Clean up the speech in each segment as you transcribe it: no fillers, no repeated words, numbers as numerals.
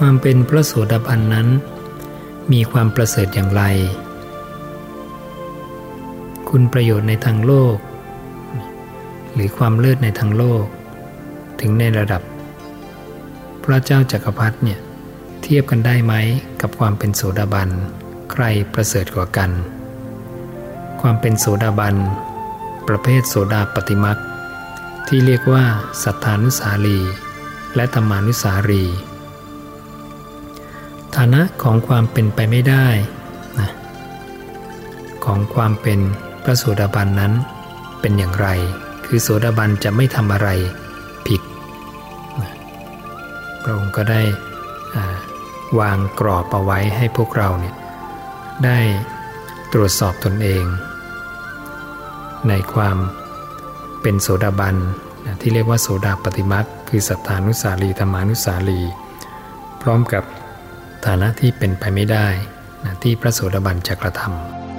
ความเป็นพระโสดาบันนั้นมีความประเสริฐอย่างไรคุณประโยชน์ในทางโลกหรือความเลิศในทางโลกถึงในระดับพระเจ้าจักรพรรดิเนี่ยเทียบกันได้ไหมกับความเป็นโสดาบันใครประเสริฐกว่ากันความเป็นโสดาบันประเภทโสดาปฏิมักขที่เรียกว่าสัทธานุสาลีและธัมมานุสาลีฐานะของความเป็นไปไม่ได้นะของความเป็นพระโสดาบันนั้นเป็นอย่างไรคือโสดาบันจะไม่ทำอะไรผิดนะพระองค์ก็ได้วางกรอบเอาไว้ให้พวกเราเนี่ยได้ตรวจสอบตนเองในความเป็นโสดาบันที่เรียกว่าโสดาปฏิมักขคือสัทธานุสาลีธัมมานุสาลีพร้อมกับฐานะที่เป็นไปไม่ได้ที่พระโสดาบันจะกระท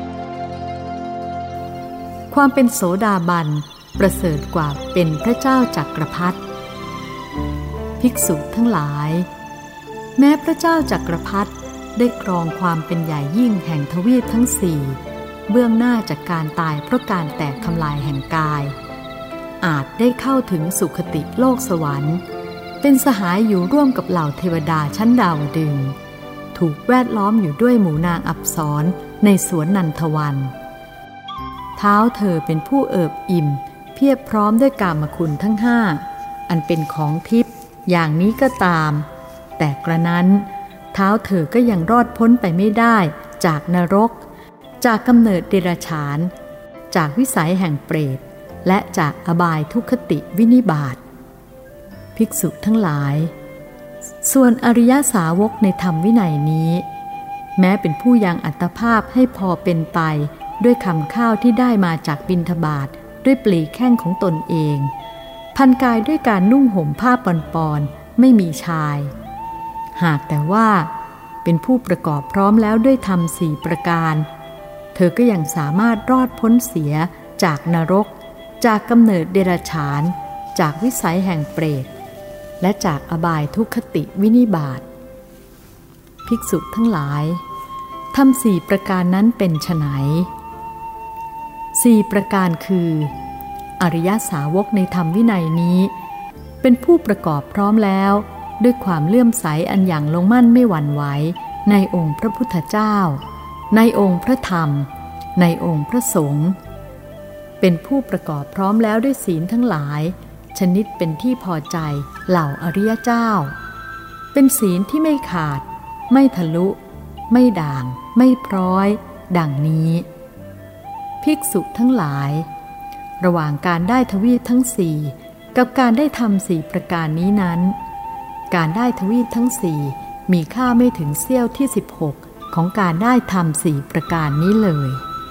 ำความเป็นโสดาบันประเสริฐกว่าเป็นพระเจ้าจักรพรรดิภิกษุทั้งหลายแม้พระเจ้าจักรพรรดิได้ครองความเป็นใหญ่ยิ่งแห่งทวีปทั้งสี่เบื้องหน้าจากการตายเพราะการแตกทำลายแห่งกายอาจได้เข้าถึงสุคติโลกสวรรค์เป็นสหายอยู่ร่วมกับเหล่าเทวดาชั้นดาวดึงส์ถูกแวดล้อมอยู่ด้วยหมู่นางอัปสรในสวนนันทวันเท้าเธอเป็นผู้เอิบอิ่มเพียบพร้อมด้วยกามคุณทั้งห้าอันเป็นของทิพย์อย่างนี้ก็ตามแต่กระนั้นเท้าเธอก็ยังรอดพ้นไปไม่ได้จากนรกจากกำเนิดเดรัจฉานจากวิสัยแห่งเปรตและจากอบายทุกขติวินิบาตภิกษุทั้งหลายส่วนอริยสาวกในธรรมวินัยนี้แม้เป็นผู้ยังอัตภาพให้พอเป็นไปด้วยคำข้าวที่ได้มาจากบิณฑบาตด้วยปลีแข้งของตนเองพันกายด้วยการนุ่งห่มผ้าปอนๆไม่มีชายหากแต่ว่าเป็นผู้ประกอบพร้อมแล้วด้วยธรรมสี่ประการเธอก็ยังสามารถรอดพ้นเสียจากนรกจากกำเนิดเดรัจฉานจากวิสัยแห่งเปรตและจากอบายทุกขติวินิบาตภิกษุทั้งหลายธรรมสี่ประการนั้นเป็นไฉนสี่ประการคืออริยสาวกในธรรมวินัยนี้เป็นผู้ประกอบพร้อมแล้วด้วยความเลื่อมใสอันอย่างลงมั่นไม่หวั่นไหวในองค์พระพุทธเจ้าในองค์พระธรรมในองค์พระสงฆ์เป็นผู้ประกอบพร้อมแล้วด้วยศีลทั้งหลายชนิดเป็นที่พอใจเหล่าอริยเจ้าเป็นศีลที่ไม่ขาดไม่ทะลุไม่ด่างไม่พร้อยดังนี้ภิกษุทั้งหลายระหว่างการได้ทวีปทั้งสี่กับการได้ธรรมสี่ประการนี้นั้นการได้ทวีปทั้งสี่มีค่าไม่ถึงเสี้ยวที่16ของการได้ธรรมสี่ประการนี้เลย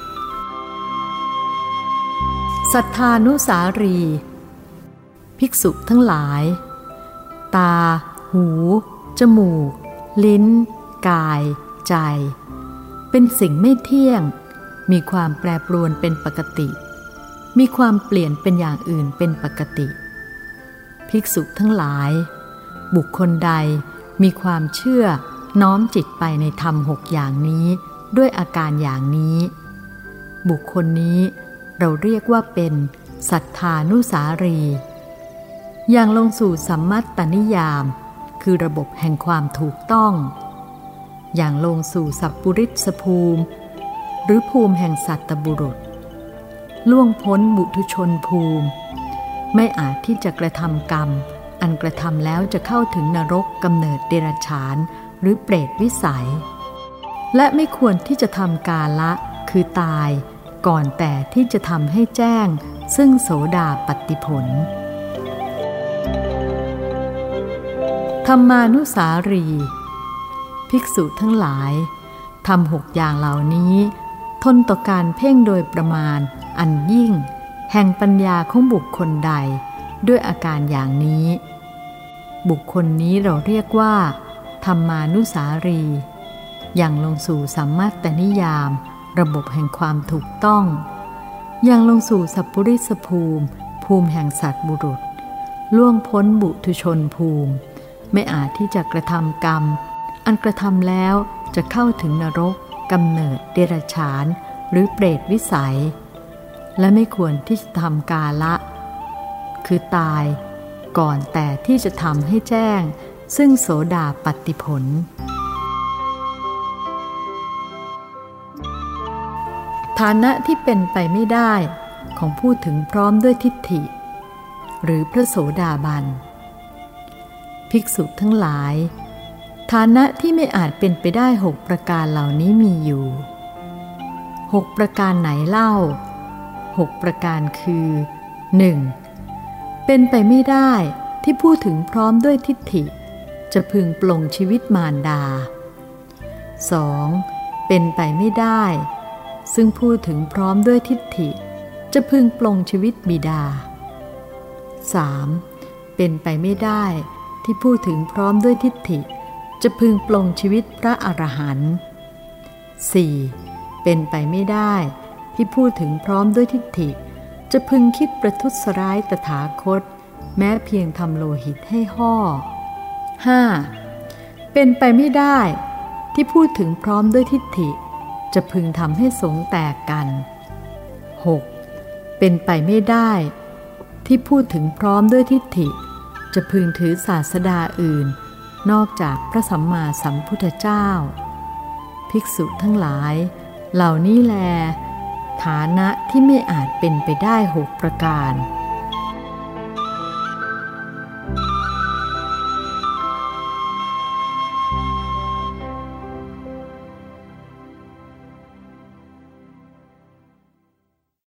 สัทธานุสารีภิกษุทั้งหลายตาหูจมูกลิ้นกายใจเป็นสิ่งไม่เที่ยงมีความแปรปรวนเป็นปกติมีความเปลี่ยนเป็นอย่างอื่นเป็นปกติภิกษุทั้งหลายบุคคลใดมีความเชื่อน้อมจิตไปในธรรม6อย่างนี้ด้วยอาการอย่างนี้บุคคลนี้เราเรียกว่าเป็นสัทธานุสารีอย่างลงสู่สัมมัตตนิยามคือระบบแห่งความถูกต้องอย่างลงสู่สัพปุริสภูมิหรือภูมิแห่งสัตตบุรุษล่วงพ้นบุถุชนภูมิไม่อาจที่จะกระทำกรรมอันกระทำแล้วจะเข้าถึงนรกกำเนิดเดรัจฉานหรือเปรตวิสัยและไม่ควรที่จะทำกาละคือตายก่อนแต่ที่จะทำให้แจ้งซึ่งโสดาปัตติผลธัมมานุสารีภิกษุทั้งหลายทำ6อย่างเหล่านี้ทนต่อการเพ่งโดยประมาณอันยิ่งแห่งปัญญาของบุคคลใดด้วยอาการอย่างนี้บุคคลนี้เราเรียกว่าธัมมานุสารีอย่างลงสู่สัมมัตตนิยามระบบแห่งความถูกต้องอย่างลงสู่สัพปุริสภูมิภูมิแห่งสัตว์บุรุษล่วงพ้นบุถุชนภูมิไม่อาจที่จะกระทำกรรมอันกระทำแล้วจะเข้าถึงนรกกำเนิดเดรัจฉานหรือเปรตวิสัยและไม่ควรที่จะทำกาละคือตายก่อนแต่ที่จะทำให้แจ้งซึ่งโสดาปัตติผลฐานะที่เป็นไปไม่ได้ของผู้ถึงพร้อมด้วยทิฏฐิหรือพระโสดาบันภิกษุทั้งหลายฐานะที่ไม่อาจเป็นไปได้6ประการเหล่านี้มีอยู่6ประการไหนเล่า6ประการคือ 1. เป็นไปไม่ได้ที่ผู้ถึงพร้อมด้วยทิฏฐิจะพึงปลงชีวิตมารดา 2. เป็นไปไม่ได้ซึ่งผู้ถึงพร้อมด้วยทิฏฐิจะพึงปลงชีวิตบิดา 3. เป็นไปไม่ได้ที่ผู้ถึงพร้อมด้วยทิฏฐิจะพึงปลงชีวิตพระอรหันต์ 4. เป็นไปไม่ได้ที่ผู้ถึงพร้อมด้วยทิฏฐิจะพึงคิดประทุษร้ายตถาคตแม้เพียงทำโลหิตให้ห่อ 5. เป็นไปไม่ได้ที่ผู้ถึงพร้อมด้วยทิฏฐิจะพึงทำให้สงฆ์แตกกัน 6. เป็นไปไม่ได้ที่ผู้ถึงพร้อมด้วยทิฏฐิจะพึงถือศาสดาอื่นนอกจากพระสัมมาสัมพุทธเจ้าภิกษุทั้งหลายเหล่านี้แลฐานะที่ไม่อาจเป็นไปได้6ประการ